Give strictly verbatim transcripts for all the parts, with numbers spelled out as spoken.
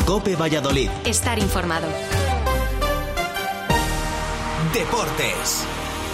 COPE Valladolid. Estar informado. Deportes.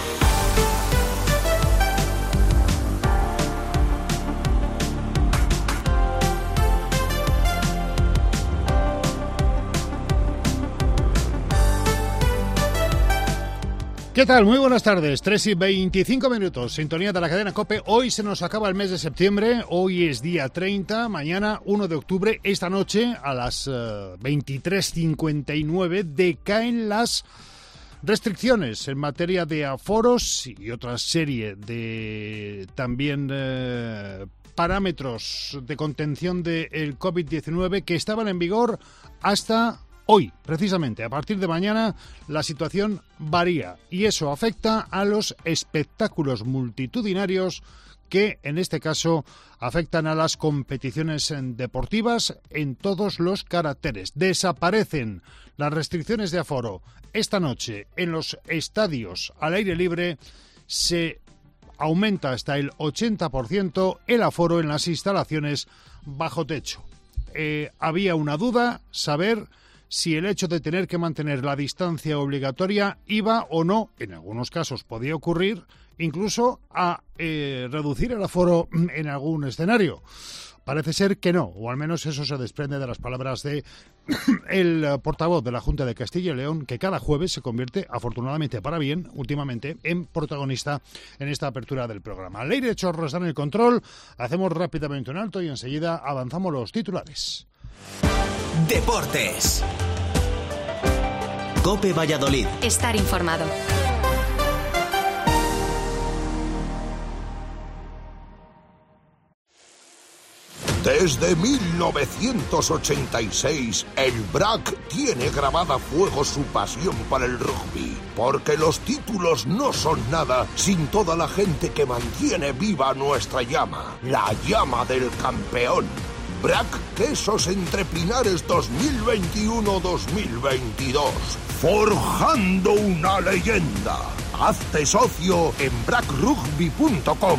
¿Qué tal? Muy buenas tardes, tres y veinticinco minutos, sintonía de la cadena COPE. Hoy se nos acaba el mes de septiembre, hoy es día treinta, mañana uno de octubre, esta noche a las uh, veintitrés cincuenta y nueve decaen las restricciones en materia de aforos y otra serie de también eh, parámetros de contención del COVID diecinueve que estaban en vigor hasta hoy, precisamente. A partir de mañana la situación varía y eso afecta a los espectáculos multitudinarios que en este caso afectan a las competiciones deportivas en todos los caracteres. Desaparecen las restricciones de aforo. Esta noche en los estadios al aire libre se aumenta hasta el ochenta por ciento el aforo en las instalaciones bajo techo. Eh, había una duda, saber si el hecho de tener que mantener la distancia obligatoria iba o no, en algunos casos podía ocurrir, incluso a eh, reducir el aforo en algún escenario. Parece ser que no, o al menos eso se desprende de las palabras de el portavoz de la Junta de Castilla y León, que cada jueves se convierte, afortunadamente para bien, últimamente, en protagonista en esta apertura del programa. Leire Chorro está en el control, hacemos rápidamente un alto y enseguida avanzamos los titulares. Deportes. COPE Valladolid. Estar informado. Desde mil novecientos ochenta y seis, el B R A C tiene grabada a fuego su pasión para el rugby, porque los títulos no son nada sin toda la gente que mantiene viva nuestra llama, la llama del campeón. B R A C Quesos Entre Pinares dos mil veintiuno dos mil veintidós. Forjando una leyenda. Hazte socio en brac rugby punto com.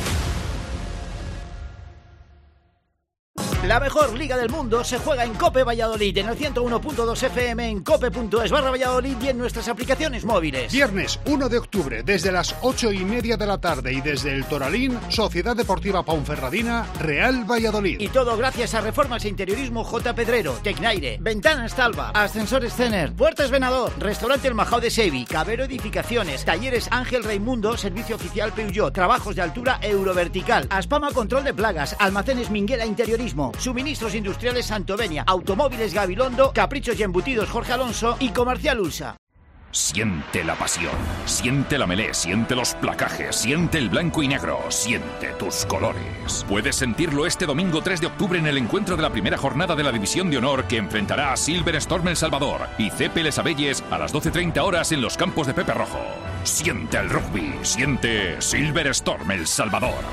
La mejor liga del mundo se juega en COPE Valladolid, en el ciento uno punto dos F M, en cope punto es barra Valladolid y en nuestras aplicaciones móviles. Viernes uno de octubre, desde las ocho y media de la tarde y desde el Toralín, Sociedad Deportiva Ponferradina, Real Valladolid. Y todo gracias a Reformas e Interiorismo J. Pedrero, Tecnaire, Ventanas Talva, Ascensores Cener, Puertas Venador, Restaurante El Majao de Sevi, Cabero Edificaciones, Talleres Ángel Raimundo, Servicio Oficial Peugeot, Trabajos de Altura Eurovertical, Aspama Control de Plagas, Almacenes Minguela Interiorismo, Suministros Industriales Santovenia, Automóviles Gabilondo, Caprichos y Embutidos Jorge Alonso y Comercial Ulsa. Siente la pasión, siente la melé, siente los placajes, siente el blanco y negro, siente tus colores. Puedes sentirlo este domingo tres de octubre en el encuentro de la primera jornada de la División de Honor que enfrentará a Silver Storm El Salvador y C P Les Abelles a las doce treinta horas en los campos de Pepe Rojo. Siente el rugby, siente Silver Storm El Salvador.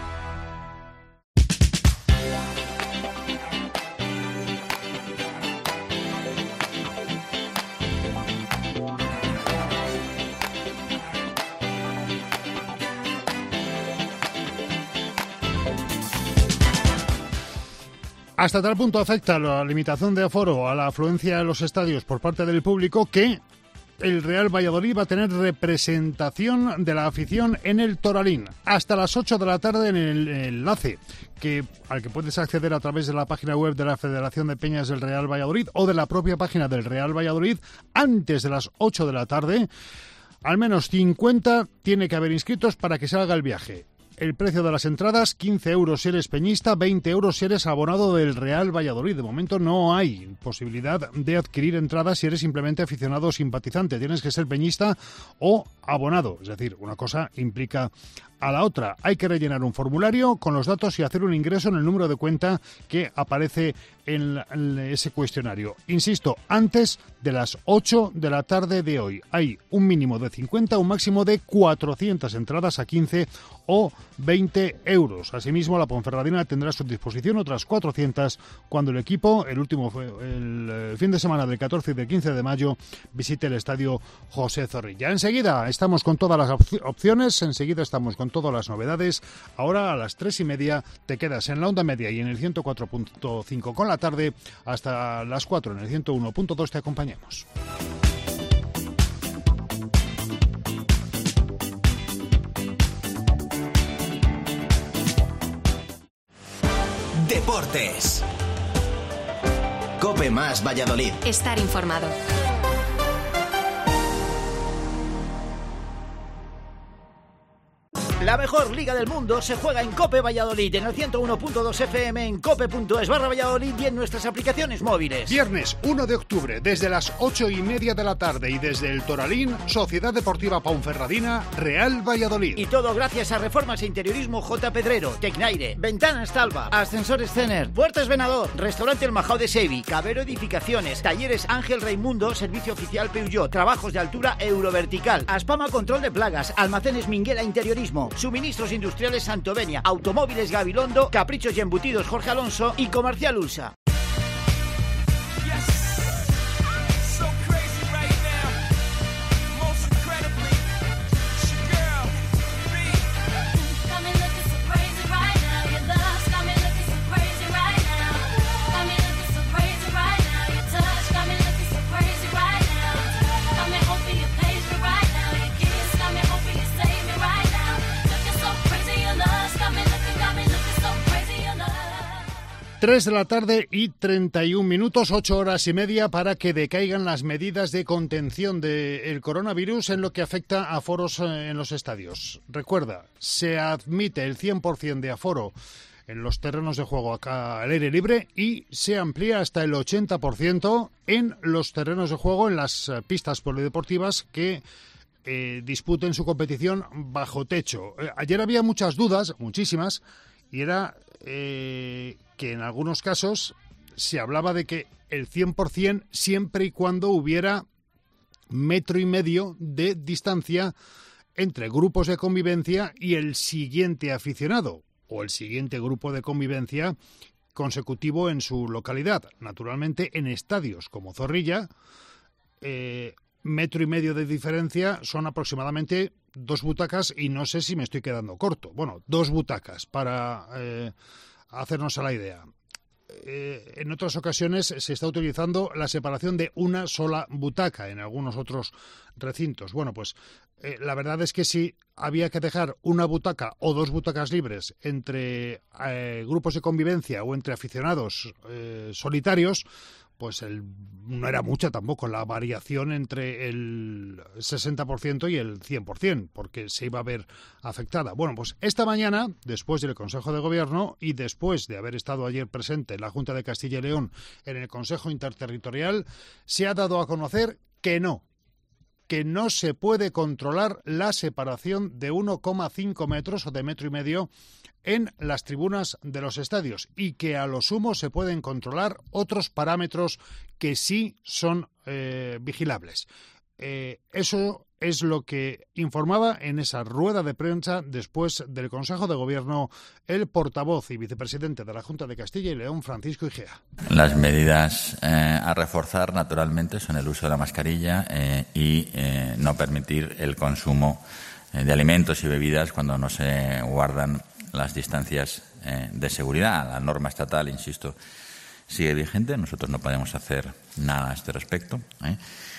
Hasta tal punto afecta la limitación de aforo a la afluencia en los estadios por parte del público que el Real Valladolid va a tener representación de la afición en el Toralín hasta las ocho de la tarde en el enlace que, al que puedes acceder a través de la página web de la Federación de Peñas del Real Valladolid o de la propia página del Real Valladolid. Antes de las ocho de la tarde, al menos cincuenta tiene que haber inscritos para que salga el viaje. El precio de las entradas, quince euros si eres peñista, veinte euros si eres abonado del Real Valladolid. De momento no hay posibilidad de adquirir entradas si eres simplemente aficionado o simpatizante. Tienes que ser peñista o abonado. Es decir, una cosa implica a la otra. Hay que rellenar un formulario con los datos y hacer un ingreso en el número de cuenta que aparece en, la, en ese cuestionario. Insisto, antes de las ocho de la tarde de hoy. Hay un mínimo de cincuenta, un máximo de cuatrocientas entradas a quince o veinte euros. Asimismo, la Ponferradina tendrá a su disposición otras cuatrocientas cuando el equipo, el último el, el fin de semana del catorce y del quince de mayo, visite el estadio José Zorrilla. Enseguida estamos con todas las opciones, enseguida estamos con todas las novedades. Ahora a las tres y media te quedas en la onda media y en el ciento cuatro punto cinco con la tarde. Hasta las cuatro en el ciento uno punto dos te acompañamos. Deportes. COPE más Valladolid. Estar informado. La mejor liga del mundo se juega en COPE Valladolid, en el ciento uno punto dos F M, en cope punto es barra Valladolid y en nuestras aplicaciones móviles. Viernes uno de octubre, desde las ocho y media de la tarde y desde el Toralín, Sociedad Deportiva Ponferradina, Real Valladolid. Y todo gracias a Reformas e Interiorismo J. Pedrero, Tecnaire, Ventanas Talva, Ascensores Cener, Puertas Venador, Restaurante El Majao de Sevi, Cabero Edificaciones, Talleres Ángel Raimundo, Servicio Oficial Peugeot, Trabajos de Altura Eurovertical, Aspama Control de Plagas, Almacenes Minguela Interiorismo, Suministros Industriales Santovenia, Automóviles Gabilondo, Caprichos y Embutidos Jorge Alonso y Comercial Ulsa. Tres de la tarde y treinta y un minutos, ocho horas y media para que decaigan las medidas de contención del coronavirus en lo que afecta a aforos en los estadios. Recuerda, se admite el cien por ciento de aforo en los terrenos de juego acá al aire libre y se amplía hasta el ochenta por ciento en los terrenos de juego, en las pistas polideportivas que eh, disputen su competición bajo techo. Eh, ayer había muchas dudas, muchísimas, y era eh, que en algunos casos se hablaba de que el cien por ciento siempre y cuando hubiera metro y medio de distancia entre grupos de convivencia y el siguiente aficionado o el siguiente grupo de convivencia consecutivo en su localidad. Naturalmente, en estadios como Zorrilla, eh, metro y medio de diferencia son aproximadamente dos butacas y no sé si me estoy quedando corto. Bueno, dos butacas para eh, hacernos a la idea. Eh, en otras ocasiones se está utilizando la separación de una sola butaca en algunos otros recintos. Bueno, pues eh, la verdad es que si había que dejar una butaca o dos butacas libres entre eh, grupos de convivencia o entre aficionados eh, solitarios, pues el, no era mucha tampoco la variación entre el sesenta por ciento y el cien por ciento, porque se iba a ver afectada. Bueno, pues esta mañana, después del Consejo de Gobierno y después de haber estado ayer presente en la Junta de Castilla y León en el Consejo Interterritorial, se ha dado a conocer que no, que no se puede controlar la separación de uno coma cinco metros o de metro y medio en las tribunas de los estadios y que a lo sumo se pueden controlar otros parámetros que sí son eh, vigilables. Eh, eso es lo que informaba en esa rueda de prensa después del Consejo de Gobierno el portavoz y vicepresidente de la Junta de Castilla y León, Francisco Igea. Las medidas eh, a reforzar, naturalmente, son el uso de la mascarilla eh, y eh, no permitir el consumo eh, de alimentos y bebidas cuando no se guardan las distancias eh, de seguridad. La norma estatal, insisto, sigue vigente. Nosotros no podemos hacer nada a este respecto, ¿eh?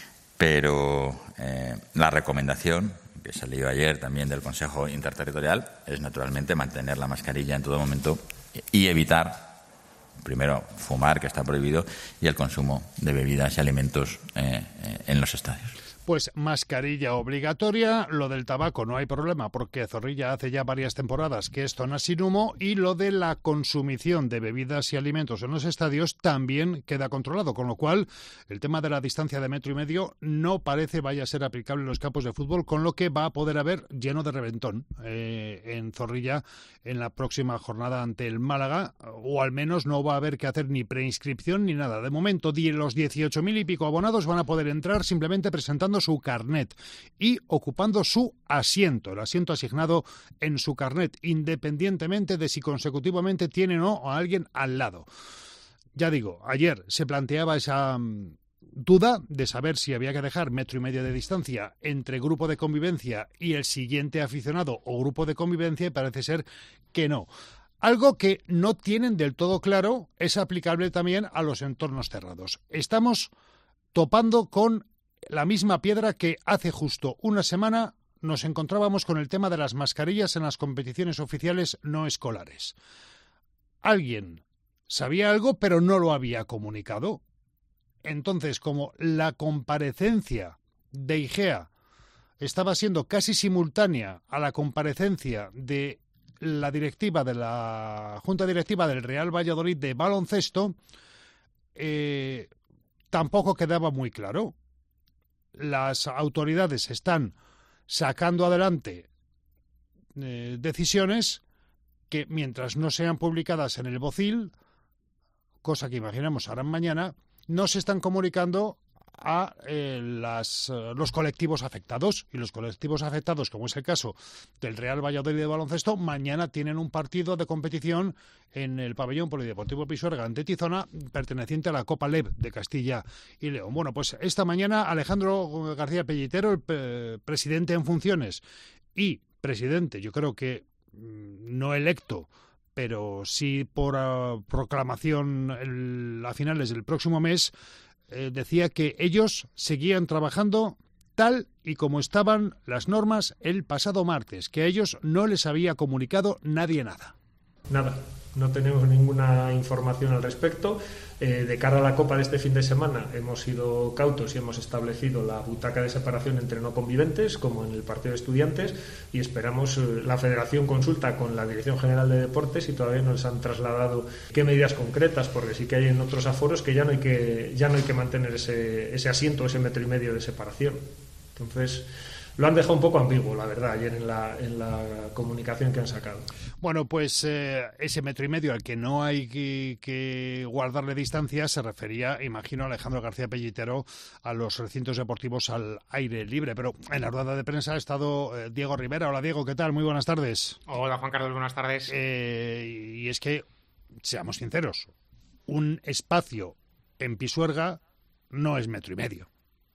Pero eh, la recomendación que salió ayer también del Consejo Interterritorial es, naturalmente, mantener la mascarilla en todo momento y evitar, primero, fumar, que está prohibido, y el consumo de bebidas y alimentos eh, eh, en los estadios. Pues mascarilla obligatoria, lo del tabaco no hay problema porque Zorrilla hace ya varias temporadas que es zona sin humo y lo de la consumición de bebidas y alimentos en los estadios también queda controlado, con lo cual el tema de la distancia de metro y medio no parece vaya a ser aplicable en los campos de fútbol, con lo que va a poder haber lleno de reventón eh, en Zorrilla en la próxima jornada ante el Málaga, o al menos no va a haber que hacer ni preinscripción ni nada. De momento, los dieciocho mil y pico abonados van a poder entrar simplemente presentando su carnet y ocupando su asiento, el asiento asignado en su carnet, independientemente de si consecutivamente tiene o no a alguien al lado. Ya digo, ayer se planteaba esa duda de saber si había que dejar metro y medio de distancia entre grupo de convivencia y el siguiente aficionado o grupo de convivencia, y parece ser que no. Algo que no tienen del todo claro es aplicable también a los entornos cerrados. Estamos topando con la misma piedra que hace justo una semana nos encontrábamos con el tema de las mascarillas en las competiciones oficiales no escolares. Alguien sabía algo, pero no lo había comunicado. Entonces, como la comparecencia de IGEA estaba siendo casi simultánea a la comparecencia de la directiva de la Junta Directiva del Real Valladolid de baloncesto, eh, tampoco quedaba muy claro. Las autoridades están sacando adelante eh, decisiones que, mientras no sean publicadas en el B O C I L, cosa que imaginamos harán mañana, no se están comunicando a eh, las, eh, los colectivos afectados. Y los colectivos afectados, como es el caso del Real Valladolid de baloncesto, mañana tienen un partido de competición en el pabellón polideportivo Pisuerga ante Tizona, perteneciente a la Copa L E V de Castilla y León. Bueno, pues esta mañana Alejandro García Pellitero, el eh, presidente en funciones y presidente, yo creo que mmm, no electo, pero sí por uh, proclamación el, a finales del próximo mes, eh, decía que ellos seguían trabajando tal y como estaban las normas el pasado martes, que a ellos no les había comunicado nadie nada. Nada, no tenemos ninguna información al respecto. Eh, de cara a la Copa de este fin de semana hemos sido cautos y hemos establecido la butaca de separación entre no conviventes, como en el partido de estudiantes, y esperamos, eh, la Federación consulta con la Dirección General de Deportes y todavía no les han trasladado qué medidas concretas, porque sí que hay en otros aforos que ya no hay que, ya no hay que mantener ese, ese asiento, ese metro y medio de separación. Entonces, lo han dejado un poco ambiguo, la verdad, ayer en la, en la comunicación que han sacado. Bueno, pues eh, ese metro y medio al que no hay que, que guardarle distancia se refería, imagino, Alejandro García Pellitero, a los recintos deportivos al aire libre. Pero en la rueda de prensa ha estado eh, Diego Rivera. Hola, Diego, ¿qué tal? Muy buenas tardes. Hola, Juan Carlos, buenas tardes. Eh, y es que, seamos sinceros, un espacio en Pisuerga no es metro y medio.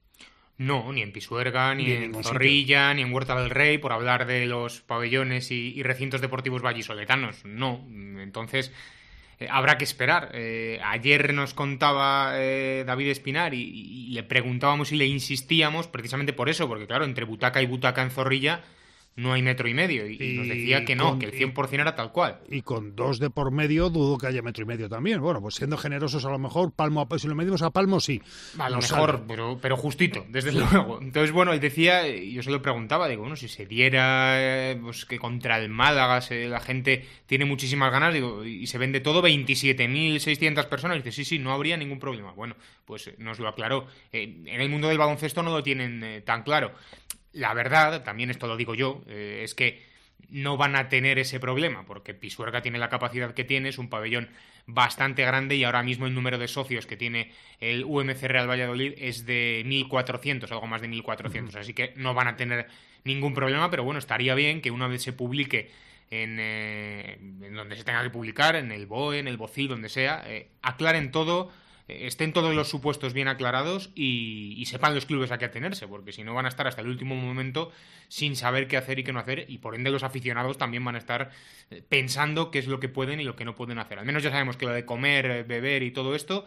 No, ni en Pisuerga, ni, ni en, en Zorrilla, sitio. Ni en Huerta del Rey, por hablar de los pabellones y, y recintos deportivos vallisoletanos. No, entonces eh, habrá que esperar. Eh, ayer nos contaba eh, David Espinar y, y le preguntábamos y le insistíamos precisamente por eso, porque claro, entre butaca y butaca en Zorrilla no hay metro y medio, y, y nos decía que no, con, que el cien por ciento era tal cual. Y con dos de por medio dudo que haya metro y medio también. Bueno, pues siendo generosos a lo mejor, palmo a, si lo medimos a palmo, sí. A lo mejor, pero, pero justito, desde sí. luego. Entonces, bueno, y decía, yo se lo preguntaba, digo, bueno, si se diera pues que contra el Málaga se, la gente tiene muchísimas ganas, digo, y se vende todo, veintisiete mil seiscientas personas, y dice, sí, sí, no habría ningún problema. Bueno, pues nos lo aclaró. Eh, en el mundo del baloncesto no lo tienen eh, tan claro. La verdad, también esto lo digo yo, eh, es que no van a tener ese problema, porque Pisuerga tiene la capacidad que tiene, es un pabellón bastante grande y ahora mismo el número de socios que tiene el U M C Real Valladolid es de mil cuatrocientos, algo más de mil cuatrocientos, uh-huh. Así que no van a tener ningún problema, pero bueno, estaría bien que una vez se publique en, eh, en donde se tenga que publicar, en el B O E, en el B O C I, donde sea, eh, aclaren todo, estén todos los supuestos bien aclarados y, y sepan los clubes a qué atenerse, porque si no van a estar hasta el último momento sin saber qué hacer y qué no hacer, y por ende los aficionados también van a estar pensando qué es lo que pueden y lo que no pueden hacer. Al menos ya sabemos que lo de comer, beber y todo esto,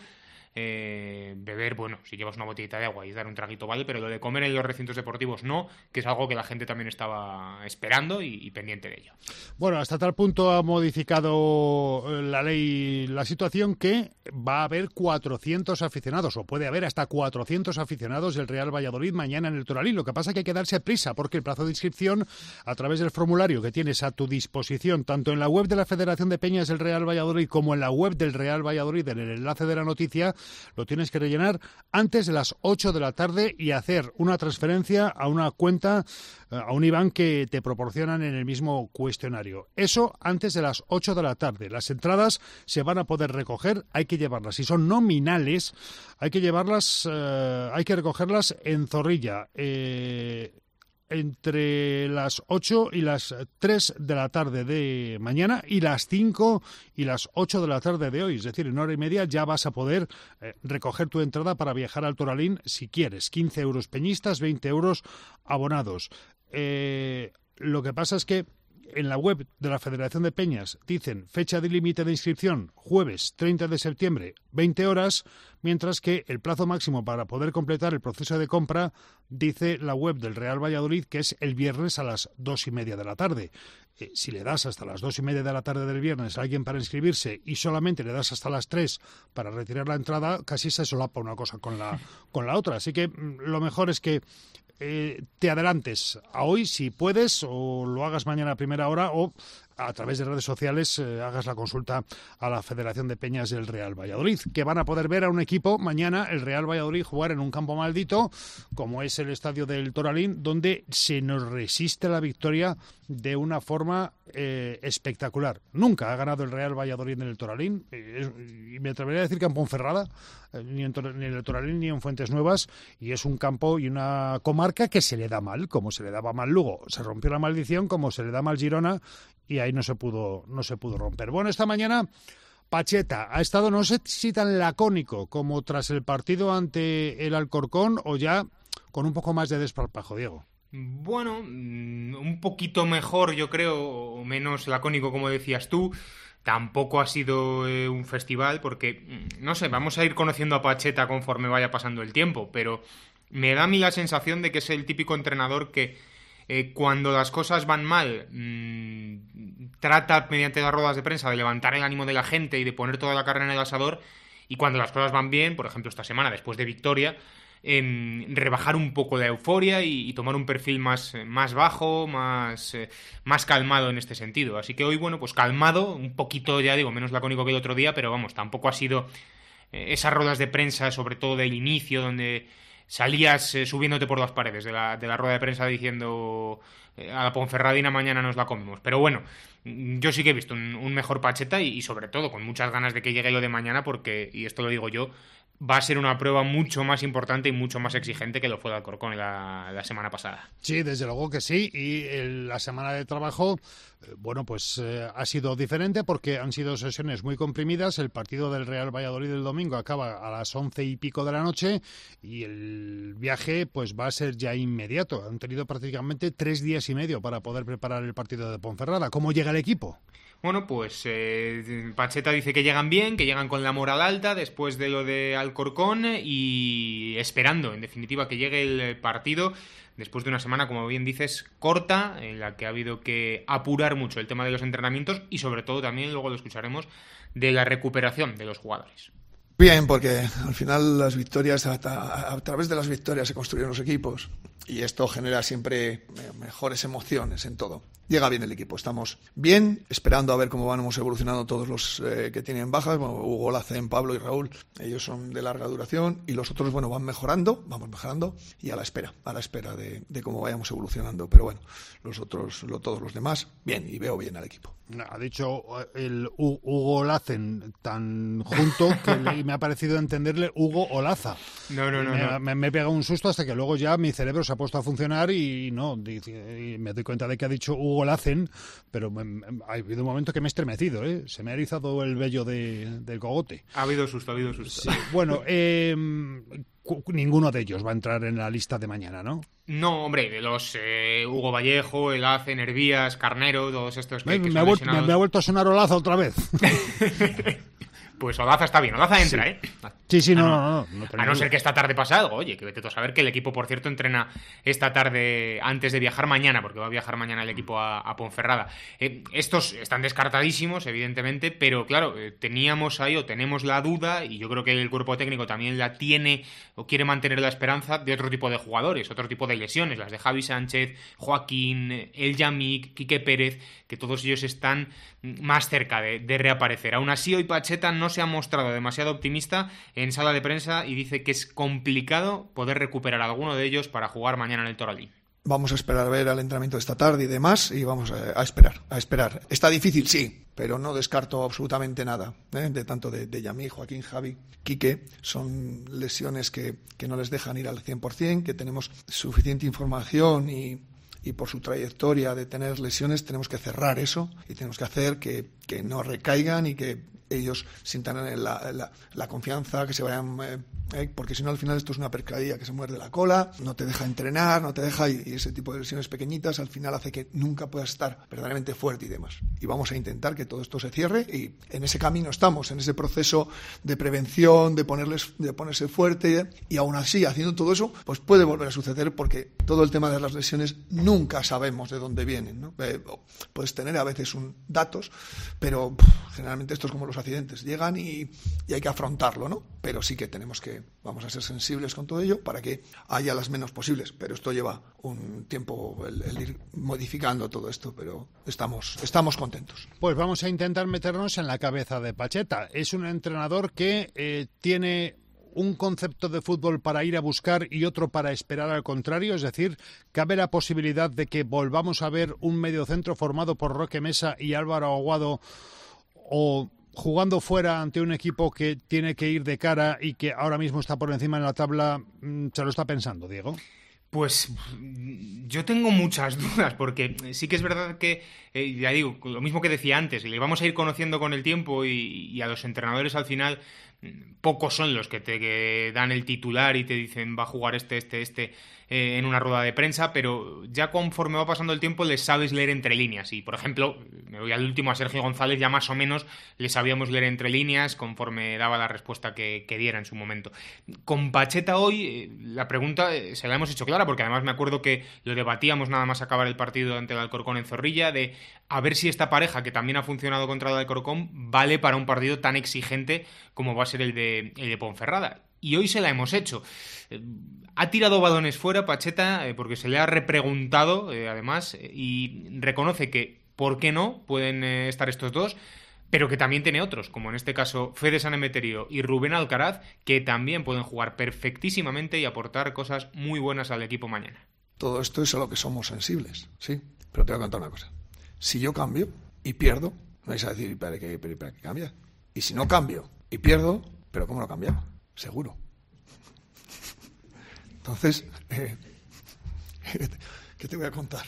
eh, beber, bueno, si llevas una botellita de agua y dar un traguito vale, pero lo de comer en los recintos deportivos no, que es algo que la gente también estaba esperando y, y pendiente de ello. Bueno, hasta tal punto ha modificado la ley la situación que va a haber cuatrocientos aficionados, o puede haber hasta cuatrocientos aficionados del Real Valladolid mañana en el Toralín. Lo que pasa es que hay que darse prisa, porque el plazo de inscripción, a través del formulario que tienes a tu disposición, tanto en la web de la Federación de Peñas del Real Valladolid como en la web del Real Valladolid, en el enlace de la noticia, lo tienes que rellenar antes de las ocho de la tarde y hacer una transferencia a una cuenta, a un I B A N que te proporcionan en el mismo cuestionario. Eso antes de las ocho de la tarde. Las entradas se van a poder recoger, hay que llevarlas. Si son nominales, hay que llevarlas, eh, hay que recogerlas en Zorrilla. Eh, entre las ocho y las tres de la tarde de mañana y las cinco y las ocho de la tarde de hoy. Es decir, en hora y media ya vas a poder eh, recoger tu entrada para viajar al Toralín si quieres. quince euros peñistas, veinte euros abonados. Eh, lo que pasa es que en la web de la Federación de Peñas dicen fecha de límite de inscripción jueves treinta de septiembre, veinte horas, mientras que el plazo máximo para poder completar el proceso de compra dice la web del Real Valladolid que es el viernes a las dos y media de la tarde. Eh, si le das hasta las dos y media de la tarde del viernes a alguien para inscribirse y solamente le das hasta las tres para retirar la entrada, casi se solapa una cosa con la, con la otra. Así que mm, lo mejor es que Eh, te adelantes a hoy si puedes o lo hagas mañana a primera hora o a través de redes sociales eh, hagas la consulta a la Federación de Peñas del Real Valladolid, que van a poder ver a un equipo mañana, el Real Valladolid, jugar en un campo maldito como es el estadio del Toralín, donde se nos resiste la victoria de una forma eh, espectacular. Nunca ha ganado el Real Valladolid en el Toralín, eh, y me atrevería a decir que en Ponferrada, eh, ni, en, ni en el Toralín ni en Fuentes Nuevas, y es un campo y una comarca que se le da mal, como se le daba mal Lugo. Se rompió la maldición como se le da mal Girona y ahí no se pudo, no se pudo romper. Bueno, esta mañana Pacheta ha estado, no sé si tan lacónico como tras el partido ante el Alcorcón o ya con un poco más de desparpajo, Diego. Bueno, un poquito mejor, yo creo, o menos lacónico, como decías tú. Tampoco ha sido eh, un festival porque, no sé, vamos a ir conociendo a Pacheta conforme vaya pasando el tiempo, pero me da a mí la sensación de que es el típico entrenador que eh, cuando las cosas van mal mmm, trata mediante las ruedas de prensa de levantar el ánimo de la gente y de poner toda la carne en el asador, y cuando las cosas van bien, por ejemplo esta semana después de victoria, eh, rebajar un poco la euforia y, y tomar un perfil más, más bajo, más, eh, más calmado en este sentido. Así que hoy, bueno, pues calmado, un poquito, ya digo, menos lacónico que el otro día, pero vamos, tampoco ha sido eh, esas ruedas de prensa, sobre todo del inicio, donde salías eh, subiéndote por las paredes de la, de la rueda de prensa diciendo eh, a la Ponferradina mañana nos la comemos. Pero bueno, yo sí que he visto un, un mejor Pacheta y, y sobre todo con muchas ganas de que llegue lo de mañana porque, y esto lo digo yo, va a ser una prueba mucho más importante y mucho más exigente que lo fue el Alcorcón la, la semana pasada. Sí, desde luego que sí, y el, la semana de trabajo, eh, bueno, pues eh, ha sido diferente porque han sido sesiones muy comprimidas. El partido del Real Valladolid el domingo acaba a las once y pico de la noche y el viaje pues va a ser ya inmediato. Han tenido prácticamente tres días y medio para poder preparar el partido de Ponferrada. ¿Cómo llega el equipo? Bueno, pues eh, Pacheta dice que llegan bien, que llegan con la moral alta después de lo de Alcorcón y esperando, en definitiva, que llegue el partido después de una semana, como bien dices, corta, en la que ha habido que apurar mucho el tema de los entrenamientos y sobre todo también, luego lo escucharemos, de la recuperación de los jugadores. Bien, porque al final las victorias, a, a, a través de las victorias se construyen los equipos y esto genera siempre mejores emociones en todo. Llega bien el equipo, estamos bien, esperando a ver cómo vamos evolucionando todos los eh, que tienen bajas, bueno, Hugo Lacen, Pablo y Raúl, ellos son de larga duración y los otros, bueno, van mejorando, vamos mejorando y a la espera, a la espera de, de cómo vayamos evolucionando. Pero bueno, los otros, lo, todos los demás, bien, y veo bien al equipo. Ha dicho el Hugo Lacen tan junto que le, me ha parecido entenderle Hugo Olaza. No, no, no. Me, no. me, me he pegado un susto hasta que luego ya mi cerebro se ha puesto a funcionar y no, y me doy cuenta de que ha dicho Hugo Lacen, pero me, me, ha habido un momento que me he estremecido, ¿eh? Se me ha erizado el vello de, del cogote. Ha habido susto, ha habido susto. Sí. Bueno, eh, ninguno de ellos va a entrar en la lista de mañana, ¿no? No, hombre, de los eh, Hugo Vallejo, Elacen, Hervías, Carnero, todos estos que, me, que me, son ha vuelto, lesionados. me, me ha vuelto a sonar Olaza otra vez. Pues Olaza está bien, Olaza entra, sí. ¿eh? Sí, sí, no, ah, no, no. no, no a no ser que esta tarde pasa algo, oye, que vete tú a saber que el equipo, por cierto, entrena esta tarde antes de viajar mañana, porque va a viajar mañana el equipo a, a Ponferrada. Eh, estos están descartadísimos, evidentemente, pero claro, eh, teníamos ahí o tenemos la duda, y yo creo que el cuerpo técnico también la tiene o quiere mantener la esperanza de otro tipo de jugadores, otro tipo de lesiones, las de Javi Sánchez, Joaquín, El Yamik, Quique Pérez, que todos ellos están más cerca de, de reaparecer. Aún así, hoy Pacheta no se ha mostrado demasiado optimista en sala de prensa y dice que es complicado poder recuperar a alguno de ellos para jugar mañana en el Toralín. Vamos a esperar a ver el entrenamiento de esta tarde y demás y vamos a, a esperar, a esperar. Está difícil, sí, pero no descarto absolutamente nada, ¿eh? De tanto de, de Yamí, Joaquín, Javi, Quique. Son lesiones que, que no les dejan ir al cien por ciento, que tenemos suficiente información y, y por su trayectoria de tener lesiones tenemos que cerrar eso y tenemos que hacer que, que no recaigan y que ellos sientan la, la, la confianza, que se vayan, eh, eh, porque si no al final esto es una pescadilla que se muerde la cola, no te deja entrenar, no te deja, y, y ese tipo de lesiones pequeñitas al final hace que nunca puedas estar verdaderamente fuerte y demás. Y vamos a intentar que todo esto se cierre y en ese camino estamos, en ese proceso de prevención, de ponerles, de ponerse fuerte, y aún así, haciendo todo eso, pues puede volver a suceder, porque todo el tema de las lesiones nunca sabemos de dónde vienen, ¿no? Eh, puedes tener a veces un, datos, pero pff, generalmente esto es como los accidentes, llegan y, y hay que afrontarlo, ¿no? Pero sí que tenemos que, vamos a ser sensibles con todo ello para que haya las menos posibles, pero esto lleva un tiempo el, el ir modificando todo esto, pero estamos, estamos contentos. Pues vamos a intentar meternos en la cabeza de Pacheta. Es un entrenador que eh, tiene un concepto de fútbol para ir a buscar y otro para esperar al contrario, es decir, ¿cabe la posibilidad de que volvamos a ver un mediocentro formado por Roque Mesa y Álvaro Aguado, o jugando fuera ante un equipo que tiene que ir de cara y que ahora mismo está por encima en la tabla? ¿Se lo está pensando, Diego? Pues yo tengo muchas dudas, porque sí que es verdad que, eh, ya digo, lo mismo que decía antes, le vamos a ir conociendo con el tiempo y, y a los entrenadores al final pocos son los que te que dan el titular y te dicen va a jugar este, este, este eh, en una rueda de prensa, pero ya conforme va pasando el tiempo les sabes leer entre líneas. Y, por ejemplo, me voy al último, a Sergio González, ya más o menos le sabíamos leer entre líneas conforme daba la respuesta que, que diera en su momento. Con Pacheta hoy, eh, la pregunta eh, se la hemos hecho clara, porque además me acuerdo que lo debatíamos nada más acabar el partido ante el Alcorcón en Zorrilla, de a ver si esta pareja, que también ha funcionado contra el Alcorcón, vale para un partido tan exigente como va a ser el de, el de Ponferrada. Y hoy se la hemos hecho. Eh, ha tirado balones fuera Pacheta eh, porque se le ha repreguntado, eh, además, eh, y reconoce que, ¿por qué no?, pueden eh, estar estos dos, pero que también tiene otros, como en este caso Fede San Emeterio y Rubén Alcaraz, que también pueden jugar perfectísimamente y aportar cosas muy buenas al equipo mañana. Todo esto es a lo que somos sensibles, sí, pero te voy a contar una cosa. Si yo cambio y pierdo, no vais a decir, ¿para qué, para qué cambia? Y si no cambio y pierdo, ¿pero cómo lo cambiaba? Seguro. Entonces, eh, ¿qué te voy a contar?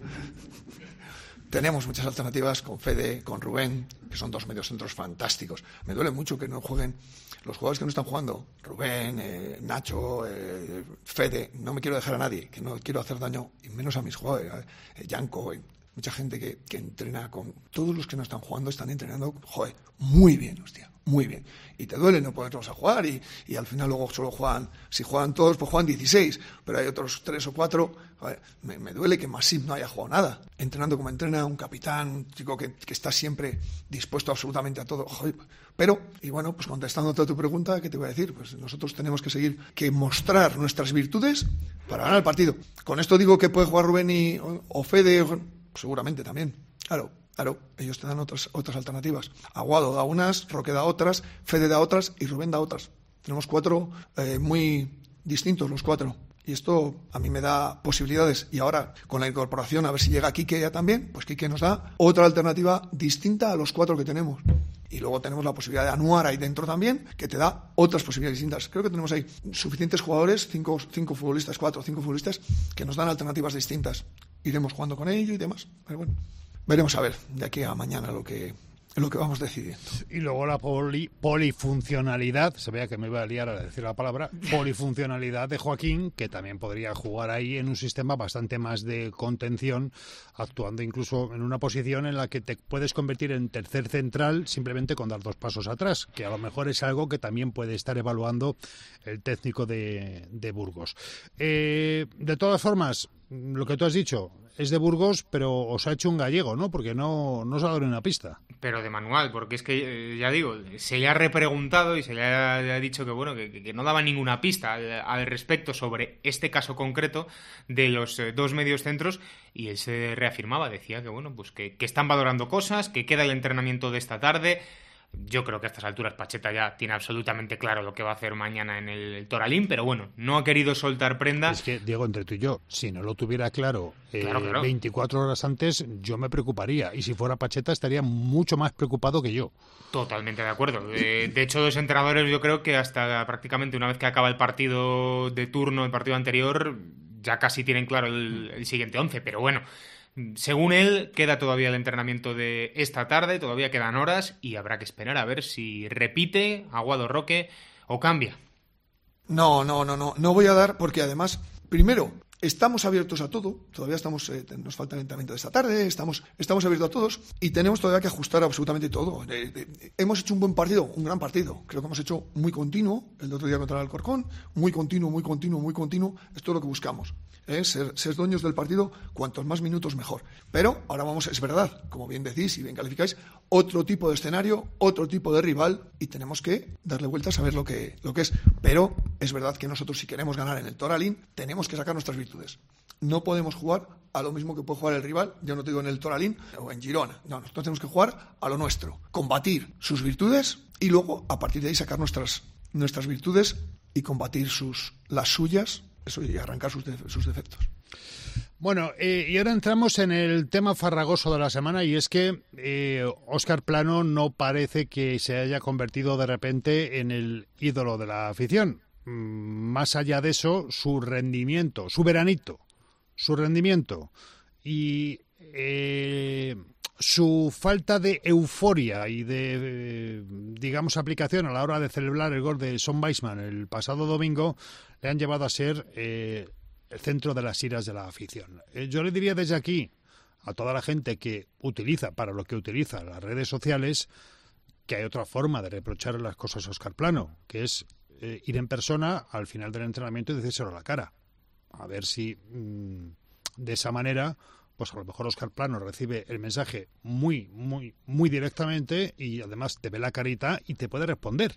Tenemos muchas alternativas con Fede, con Rubén, que son dos mediocentros fantásticos. Me duele mucho que no jueguen los jugadores que no están jugando. Rubén, eh, Nacho, eh, Fede, no me quiero dejar a nadie, que no quiero hacer daño, y menos a mis jugadores. Eh, Yanko, eh, mucha gente que, que entrena con... Todos los que no están jugando están entrenando, joder, muy bien, hostia, muy bien. Y te duele no poderlos a jugar y, y al final luego solo juegan... Si juegan todos, pues juegan dieciséis, pero hay otros tres o cuatro... Joder, me, me duele que Masip no haya jugado nada. Entrenando como entrena un capitán, un chico que, que está siempre dispuesto absolutamente a todo. Joder, pero, y bueno, pues contestando a tu pregunta, ¿qué te voy a decir? Pues nosotros tenemos que seguir, que mostrar nuestras virtudes para ganar el partido. Con esto digo que puede jugar Rubén y, o, o Fede... O, seguramente también, claro, claro, ellos te dan otras otras alternativas. Aguado da unas, Roque da otras, Fede da otras y Rubén da otras. Tenemos cuatro eh, muy distintos los cuatro. Y esto a mí me da posibilidades. Y ahora, con la incorporación, a ver si llega Quique ya también, pues Quique nos da otra alternativa distinta a los cuatro que tenemos. Y luego tenemos la posibilidad de Anuar ahí dentro también, que te da otras posibilidades distintas. Creo que tenemos ahí suficientes jugadores, cinco, cinco futbolistas, cuatro o cinco futbolistas, que nos dan alternativas distintas. Iremos jugando con ello y demás. Pero bueno, veremos a ver de aquí a mañana lo que, lo que vamos decidiendo. Y luego la poli, polifuncionalidad, se veía que me iba a liar a decir la palabra, polifuncionalidad de Joaquín, que también podría jugar ahí en un sistema bastante más de contención, actuando incluso en una posición en la que te puedes convertir en tercer central simplemente con dar dos pasos atrás, que a lo mejor es algo que también puede estar evaluando el técnico de, de Burgos. Eh, de todas formas, lo que tú has dicho es de Burgos, pero os ha hecho un gallego, ¿no? Porque no, no os ha dado ni una pista. Pero de manual, porque es que, ya digo, se le ha repreguntado y se le ha, le ha dicho que, bueno, que, que no daba ninguna pista al, al respecto sobre este caso concreto de los eh, dos medios centros, y él se reafirmaba, decía que, bueno, pues que, que están valorando cosas, que queda el entrenamiento de esta tarde. Yo creo que a estas alturas Pacheta ya tiene absolutamente claro lo que va a hacer mañana en el, el Toralín, pero bueno, no ha querido soltar prenda. Es que, Diego, entre tú y yo, si no lo tuviera claro, eh, claro, claro. veinticuatro horas antes, yo me preocuparía. Y si fuera Pacheta, estaría mucho más preocupado que yo. Totalmente de acuerdo. De, de hecho, los entrenadores, yo creo que hasta prácticamente una vez que acaba el partido de turno, el partido anterior, ya casi tienen claro el, el siguiente once, pero bueno, según él, queda todavía el entrenamiento de esta tarde, todavía quedan horas y habrá que esperar a ver si repite Aguado Roque o cambia. No, no, no, no, no voy a dar porque además, primero, estamos abiertos a todo, todavía estamos, eh, nos falta el entrenamiento de esta tarde, estamos, estamos abiertos a todos y tenemos todavía que ajustar absolutamente todo. Eh, eh, hemos hecho un buen partido, un gran partido, creo que hemos hecho muy continuo, el otro día contra el Alcorcón, muy continuo, muy continuo, muy continuo, esto es lo que buscamos. ¿Eh? Ser, ser dueños del partido, cuantos más minutos mejor. Pero ahora vamos, es verdad, como bien decís y bien calificáis, otro tipo de escenario, otro tipo de rival y tenemos que darle vueltas a ver lo que, lo que es. Pero es verdad que nosotros, si queremos ganar en el Toralín, tenemos que sacar nuestras virtudes. No podemos jugar a lo mismo que puede jugar el rival, yo no te digo en el Toralín o en Girona. No, nosotros tenemos que jugar a lo nuestro, combatir sus virtudes y luego a partir de ahí sacar nuestras, nuestras virtudes y combatir sus, las suyas. Eso y arrancar sus, de, sus defectos. Bueno, eh, y ahora entramos en el tema farragoso de la semana y es que eh, Óscar Plano no parece que se haya convertido de repente en el ídolo de la afición. Mm, más allá de eso, su rendimiento, su veranito, su rendimiento y eh, su falta de euforia y de, eh, digamos, aplicación a la hora de celebrar el gol de Son Weisman el pasado domingo le han llevado a ser eh, el centro de las iras de la afición. Eh, yo le diría desde aquí a toda la gente que utiliza, para lo que utiliza las redes sociales, que hay otra forma de reprochar las cosas a Óscar Plano, que es eh, ir en persona al final del entrenamiento y decírselo a la cara. A ver si mmm, de esa manera, pues a lo mejor Óscar Plano recibe el mensaje muy, muy, muy directamente y además te ve la carita y te puede responder.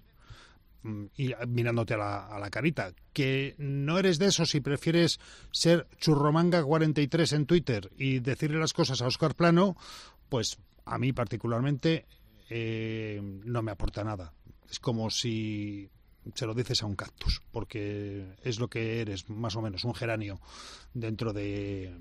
Y mirándote a la, a la carita, que no eres de esos y prefieres ser churromanga cuarenta y tres en Twitter y decirle las cosas a Óscar Plano, pues a mí particularmente eh, no me aporta nada. Es como si se lo dices a un cactus, porque es lo que eres, más o menos, un geranio dentro de,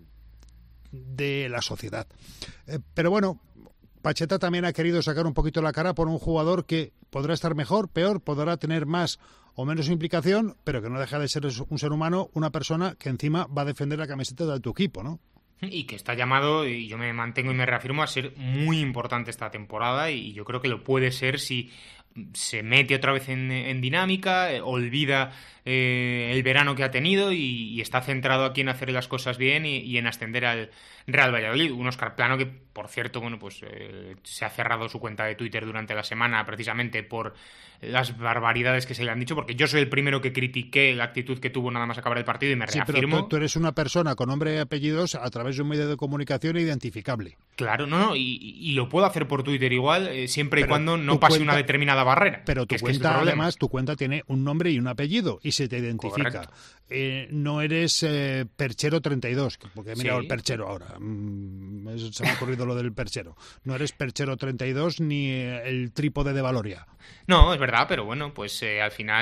de la sociedad. Eh, pero bueno, Pacheta también ha querido sacar un poquito la cara por un jugador que podrá estar mejor, peor, podrá tener más o menos implicación, pero que no deja de ser un ser humano, una persona que encima va a defender la camiseta de tu equipo, ¿no? Y que está llamado, y yo me mantengo y me reafirmo, a ser muy importante esta temporada y yo creo que lo puede ser si se mete otra vez en, en dinámica, eh, olvida eh, el verano que ha tenido y, y está centrado aquí en hacer las cosas bien y, y en ascender al Real Valladolid. Un Óscar Plano que, por cierto, bueno, pues eh, se ha cerrado su cuenta de Twitter durante la semana precisamente por las barbaridades que se le han dicho, porque yo soy el primero que critiqué la actitud que tuvo nada más acabar el partido y me sí, reafirmo. Pero tú, tú eres una persona con nombre y apellidos a través de un medio de comunicación identificable. Claro, no, no, y, y lo puedo hacer por Twitter igual, eh, siempre pero y cuando no pase cuenta, una determinada barrera. Pero tu cuenta, es además, tu cuenta tiene un nombre y un apellido y se te identifica. Eh, no eres eh, Perchero treinta y dos, porque he mirado sí. el Perchero ahora. Mm, eso se me ha ocurrido lo del Perchero. No eres Perchero treinta y dos ni el trípode de Valoria. No, es verdad, pero bueno, pues eh, al final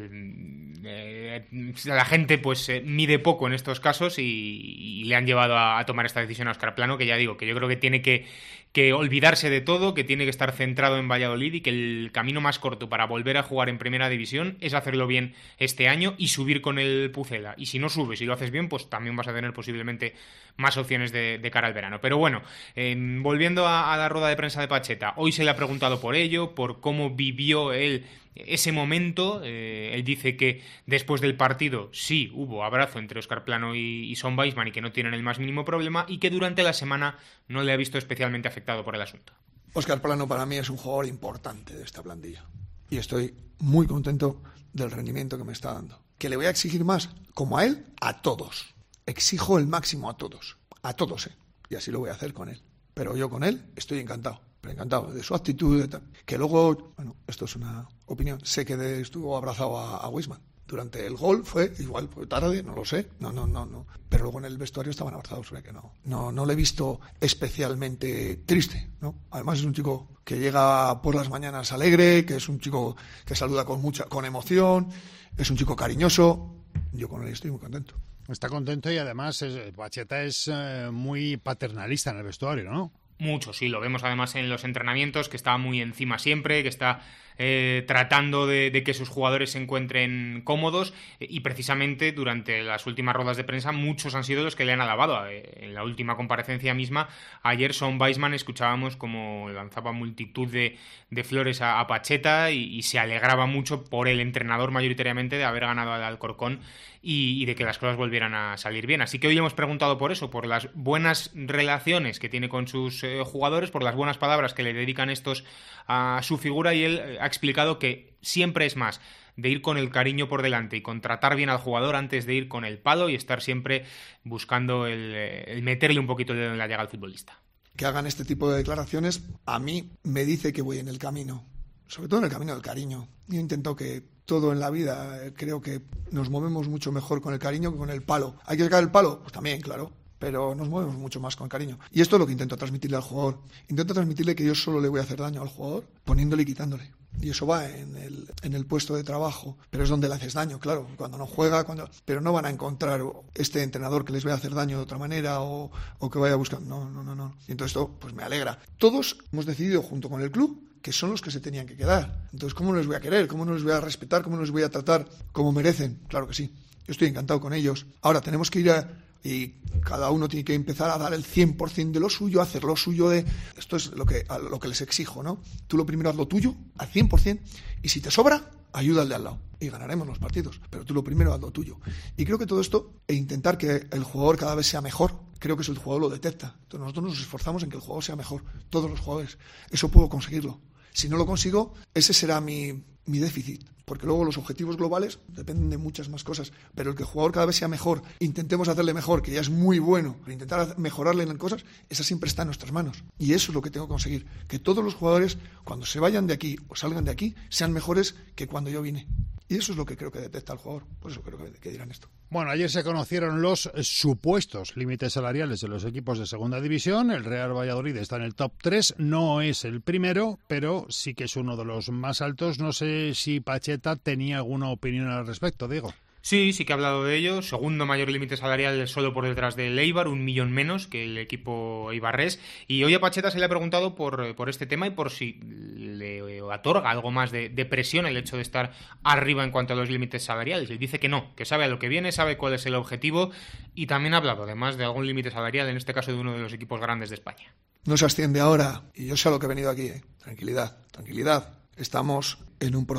eh, la gente pues eh, mide poco en estos casos y, y le han llevado a, a tomar esta decisión a Óscar Plano, que ya digo, que yo creo que tiene que, que olvidarse de todo, que tiene que estar centrado en Valladolid y que el camino más corto para volver a jugar en primera división es hacerlo bien este año y subir con el Pucela. Y si no subes y lo haces bien, pues también vas a tener posiblemente más opciones de, de cara al verano. Pero bueno, eh, volviendo a, a la rueda de prensa de Pacheta, hoy se le ha preguntado por ello, por cómo vivió él ese momento. Eh, él dice que después del partido sí hubo abrazo entre Óscar Plano y, y Son Weisman y que no tienen el más mínimo problema y que durante la semana no le ha visto especialmente afectado por el asunto. Óscar Plano para mí es un jugador importante de esta plantilla y estoy muy contento del rendimiento que me está dando. ¿Que le voy a exigir más? Como a él, a todos. Exijo el máximo a todos. A todos, ¿eh? Y así lo voy a hacer con él. Pero yo con él estoy encantado. Pero encantado de su actitud. De tal. Que luego, bueno, esto es una opinión. Sé que de, estuvo abrazado a, a Weisman. Durante el gol fue igual, fue tarde, no lo sé. No, no, no, no. Pero luego en el vestuario estaban abrazados. O sea que no, no, no le he visto especialmente triste, ¿no? Además es un chico que llega por las mañanas alegre, que es un chico que saluda con mucha, con emoción. Es un chico cariñoso. Yo con él estoy muy contento. Está contento y además es, Pacheta es eh, muy paternalista en el vestuario, ¿no? Mucho, sí, lo vemos además en los entrenamientos, que está muy encima siempre, que está eh, tratando de, de que sus jugadores se encuentren cómodos, y precisamente durante las últimas ruedas de prensa muchos han sido los que le han alabado. En la última comparecencia misma, ayer Son Weisman escuchábamos como lanzaba multitud de, de flores a, a Pacheta y, y se alegraba mucho por el entrenador mayoritariamente de haber ganado al Alcorcón y, y de que las cosas volvieran a salir bien. Así que hoy hemos preguntado por eso, por las buenas relaciones que tiene con sus eh, jugadores, por las buenas palabras que le dedican estos a su figura, y él ha explicado que siempre es más de ir con el cariño por delante y con tratar bien al jugador antes de ir con el palo y estar siempre buscando el, el meterle un poquito de dedo en la llaga al futbolista. Que hagan este tipo de declaraciones a mí me dice que voy en el camino, sobre todo en el camino del cariño. Yo intento que todo en la vida, eh, creo que nos movemos mucho mejor con el cariño que con el palo. ¿Hay que sacar el palo? Pues también, claro, pero nos movemos mucho más con cariño. Y esto es lo que intento transmitirle al jugador. Intento transmitirle que yo solo le voy a hacer daño al jugador poniéndole y quitándole. Y eso va en el, en el puesto de trabajo, pero es donde le haces daño, claro, cuando no juega, cuando pero no van a encontrar este entrenador que les vaya a hacer daño de otra manera o, o que vaya a buscar. No, no, no, no. Y entonces esto pues me alegra. Todos hemos decidido junto con el club que son los que se tenían que quedar. Entonces, ¿cómo no les voy a querer? ¿Cómo no les voy a respetar? ¿Cómo no les voy a tratar como merecen? Claro que sí. Yo estoy encantado con ellos. Ahora tenemos que ir a... y cada uno tiene que empezar a dar el cien por ciento de lo suyo, a hacer lo suyo de... Esto es lo que, a lo que les exijo, ¿no? Tú lo primero haz lo tuyo, al cien por ciento, y si te sobra, ayuda al de al lado. Y ganaremos los partidos. Pero tú lo primero haz lo tuyo. Y creo que todo esto, e intentar que el jugador cada vez sea mejor, creo que eso el jugador lo detecta. Entonces nosotros nos esforzamos en que el jugador sea mejor. Todos los jugadores. Eso puedo conseguirlo. Si no lo consigo, ese será mi, mi déficit. Porque luego los objetivos globales dependen de muchas más cosas. Pero el que el jugador cada vez sea mejor, intentemos hacerle mejor, que ya es muy bueno, pero intentar mejorarle en cosas, esa siempre está en nuestras manos. Y eso es lo que tengo que conseguir. Que todos los jugadores, cuando se vayan de aquí o salgan de aquí, sean mejores que cuando yo vine. Y eso es lo que creo que detecta el jugador. Por eso creo que, que dirán esto. Bueno, ayer se conocieron los supuestos límites salariales de los equipos de segunda división. El Real Valladolid está en el top tres, no es el primero, pero sí que es uno de los más altos. No sé si Pacheta tenía alguna opinión al respecto, Diego. Sí, sí que ha hablado de ello. Segundo mayor límite salarial solo por detrás del Eibar, un millón menos que el equipo eibarrés. Y hoy a Pacheta se le ha preguntado por, por este tema y por si le otorga algo más de, de presión el hecho de estar arriba en cuanto a los límites salariales. Y dice que no, que sabe a lo que viene, sabe cuál es el objetivo, y también ha hablado además de algún límite salarial, en este caso de uno de los equipos grandes de España. No se asciende ahora, y yo sé a lo que he venido aquí. ¿eh? Tranquilidad, tranquilidad. Estamos en un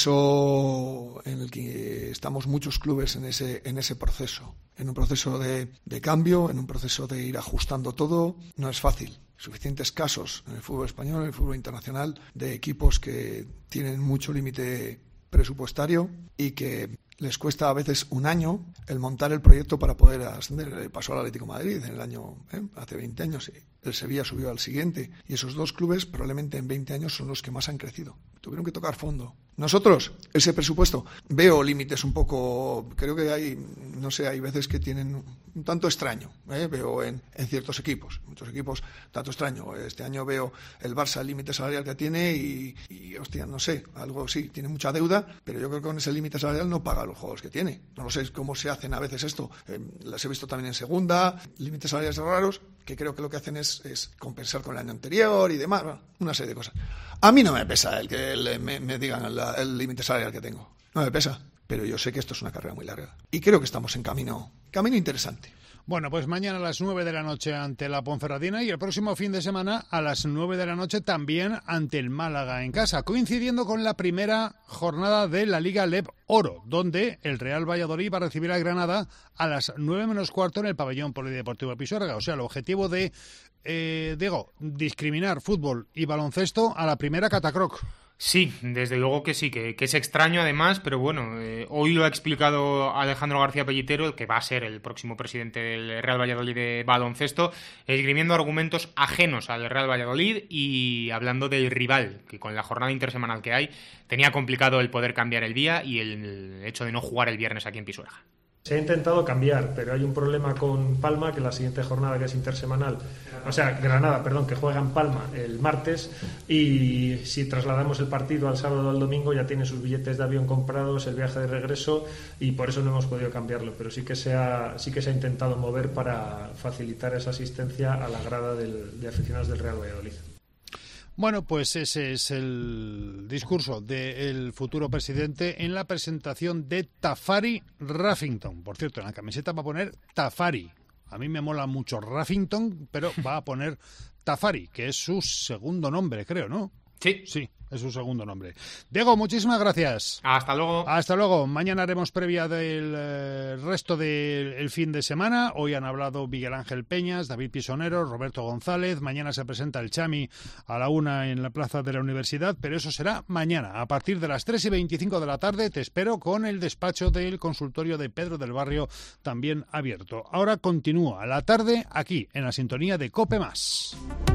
proceso en el que estamos muchos clubes en ese, en ese proceso, en un proceso de, de cambio, en un proceso de ir ajustando todo. No es fácil. Suficientes casos en el fútbol español, en el fútbol internacional, de equipos que tienen mucho límite presupuestario y que les cuesta a veces un año el montar el proyecto para poder ascender. Pasó al Atlético de Madrid en el año, ¿eh? hace veinte años, el Sevilla subió al siguiente, y esos dos clubes probablemente en veinte años son los que más han crecido. Tuvieron que tocar fondo. Nosotros, ese presupuesto, veo límites un poco, creo que hay, no sé, hay veces que tienen un tanto extraño, ¿eh? veo en, en ciertos equipos, muchos equipos, tanto extraño. Este año veo el Barça, el límite salarial que tiene y, y, hostia, no sé, algo sí, tiene mucha deuda, pero yo creo que con ese límite salarial no paga los juegos que tiene. No lo sé cómo se hacen a veces esto. Eh, las he visto también en segunda, límites salariales raros, que creo que lo que hacen es, es compensar con el año anterior y demás, bueno, una serie de cosas. A mí no me pesa el que le, me, me digan el límite salarial que tengo. No me pesa, pero yo sé que esto es una carrera muy larga. Y creo que estamos en camino, camino interesante. Bueno, pues mañana a las nueve de la noche ante la Ponferradina y el próximo fin de semana a las nueve de la noche también ante el Málaga en casa, coincidiendo con la primera jornada de la Liga L E B Oro, donde el Real Valladolid va a recibir a Granada a las nueve menos cuarto en el pabellón polideportivo Pisuerga. O sea, el objetivo de, eh, digo, discriminar fútbol y baloncesto a la primera catacroc. Sí, desde luego que sí, que, que es extraño además, pero bueno, eh, hoy lo ha explicado Alejandro García Pellitero, el que va a ser el próximo presidente del Real Valladolid de baloncesto, esgrimiendo argumentos ajenos al Real Valladolid y hablando del rival, que con la jornada intersemanal que hay tenía complicado el poder cambiar el día y el, el hecho de no jugar el viernes aquí en Pisuerga. Se ha intentado cambiar, pero hay un problema con Palma, que la siguiente jornada, que es intersemanal, o sea, Granada, perdón, que juega en Palma el martes, y si trasladamos el partido al sábado o al domingo ya tiene sus billetes de avión comprados, el viaje de regreso, y por eso no hemos podido cambiarlo, pero sí que se ha, sí que se ha intentado mover para facilitar esa asistencia a la grada del, de aficionados del Real Valladolid. Bueno, pues ese es el discurso del futuro presidente en la presentación de Tafari Ruffington. Por cierto, en la camiseta va a poner Tafari. A mí me mola mucho Ruffington, pero va a poner Tafari, que es su segundo nombre, creo, ¿no? Sí. Sí, es su segundo nombre. Diego, muchísimas gracias. Hasta luego. Hasta luego. Mañana haremos previa del eh, resto del fin de semana. Hoy han hablado Miguel Ángel Peñas, David Pisonero, Roberto González. Mañana se presenta el Chami a la una en la plaza de la Universidad, pero eso será mañana. A partir de las tres y veinticinco de la tarde te espero con el despacho del consultorio de Pedro del Barrio también abierto. Ahora continúa la tarde aquí en la sintonía de COPE Más.